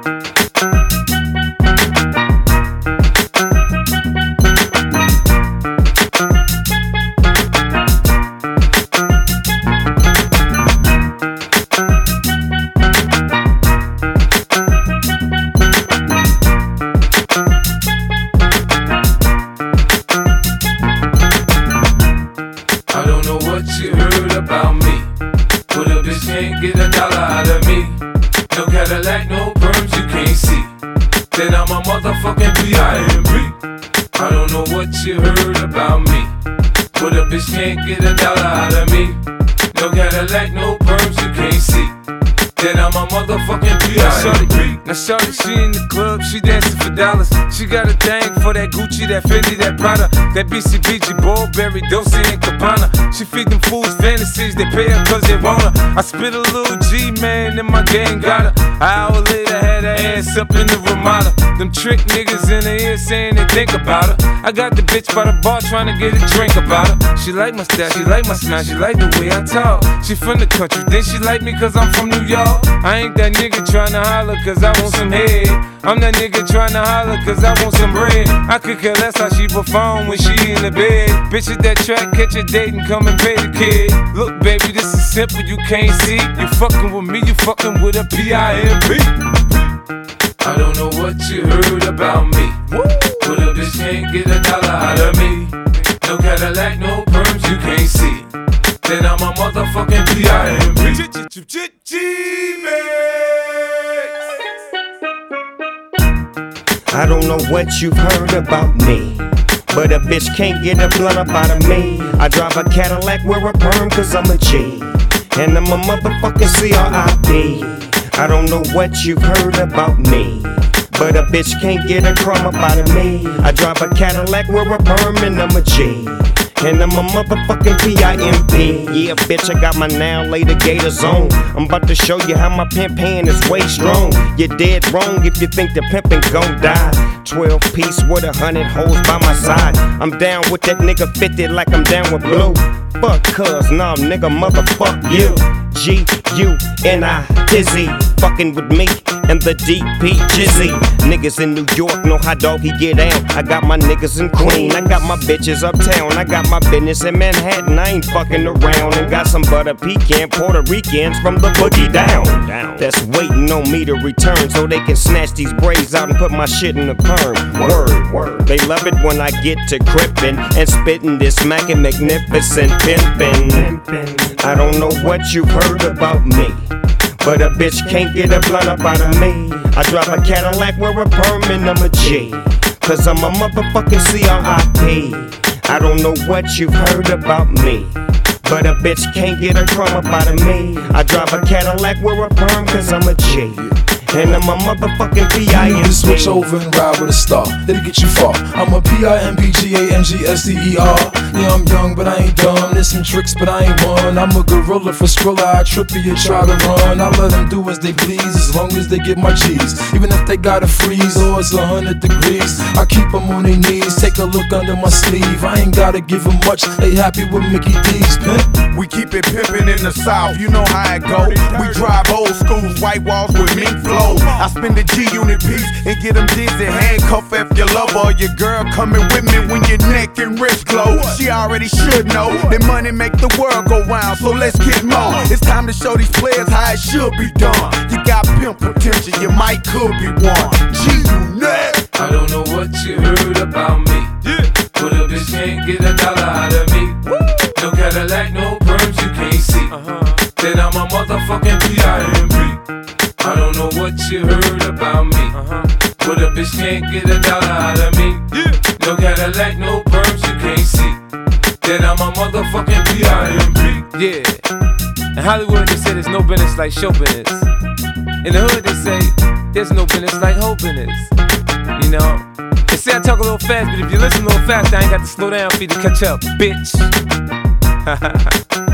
I don't know what you heard about me, but a bitch can't get a dollar out of me. No Cadillac, no perms, you can't see that I'm a motherfucking P.I.M.P. I don't know what you heard about me, but a bitch can't get a dollar out of me. No Cadillac, no perms, you can't see that I'm a motherfucking P.I.M.P. Now shorty, she in the club, she dancing for dollars. She got a thing for that Gucci, that Fendi, that Prada, that BCBG, Burberry, Dolce and Gabbana. She feed them fools fantasies, they pay her cause they want her. I spit a little G, man, and my gang got her. An hour later, had her ass up in the Ramada. Them trick niggas in the ear saying they think about her. I got the bitch by the bar trying to get a drink about her. She like my style, she like my smile, she like the way I talk. She from the country, then she like me cause I'm from New York. I ain't that nigga tryna holler cause I want some head. I'm that nigga tryna holler cause I want some bread. I could care less how she perform when she in the bed. Bitch at that track, catch a date and come and pay the kid. Look baby, this is simple, you can't see. You fucking with me, you fucking with a P.I.M.P. I don't know what you heard about me, but a bitch can't get a dollar out of me. No Cadillac, no perms, you can't see that I'm a motherfucking P.I.M.P. I don't know what you've heard about me, but a bitch can't get a blunt up out of me. I drive a Cadillac, wear a perm cause I'm a G, and I'm a motherfucking C.R.I.P. I don't know what you've heard about me, but a bitch can't get a crumb up out of me. I drive a Cadillac, wear a perm, and I'm a G, and I'm a motherfucking P.I.M.P. Yeah, bitch, I got my now later gators on. I'm about to show you how my pimp hand is way strong. You're dead wrong if you think the pimpin' gon' die. 12 piece with 100 hoes by my side. I'm down with that nigga 50 like I'm down with Blue. Fuck cuz, nah nigga, motherfuck you. G-U-N-I, Dizzy, fucking with me and the D.P. Jizzy. Niggas in New York know how doggy get down. I got my niggas in Queen, I got my bitches uptown. I got my business in Manhattan, I ain't fucking around. And got some butter pecan Puerto Ricans from the boogie down. That's waiting on me to return so they can snatch these braids out and put my shit in the perm. Word. They love it when I get to crippin' and spittin' this smackin' magnificent pimpin'. I don't know what you've heard about me, but a bitch can't get a blunt up out of me. I drive a Cadillac, wear a perm, and I'm a G, cause I'm a motherfucking C.R.I.P. I don't know what you've heard about me, but a bitch can't get a crumb up out of me. I drive a Cadillac, wear a perm, cause I'm a G, and I'm a motherfucking P.I.M.P. Switch over and ride with a star, that'll get you far. I'm a P.I.M.P.G.A.N.G.S.T.E.R. Yeah, I'm young, but I ain't dumb. There's some tricks, but I ain't one. I'm a gorilla for Skrilla, I trip you, try to run. I let them do as they please, as long as they get my G's. Even if they gotta freeze or it's 100 degrees, I keep them on their knees, take a look under my sleeve. I ain't gotta give them much, they happy with Mickey D's, pimp. We keep it pimpin' in the South, you know how it go. We drive old schools, white walls with mink flow. I spend the G-Unit piece and get them dizzy. Handcuff if your lover or your girl coming with me when your neck and wrist glow. She already should know that money make the world go round, so let's get more. It's time to show these players how it should be done. You got pimp potential, you might could be one. G-Unit. I don't know what you heard about me, but a bitch can't get a dollar out of me. No Cadillac, no perms, you can't see that I'm a motherfucking P.I.M.P. I don't know what you heard about me, but a bitch can't get a dollar out of me. No Cadillac, no perms, you can't see that I'm a motherfucking P.I.M.P. Yeah, in Hollywood they say there's no business like show business. In the hood they say there's no business like hoe business. You know, they say I talk a little fast, but if you listen a little fast, I ain't got to slow down for you to catch up, bitch.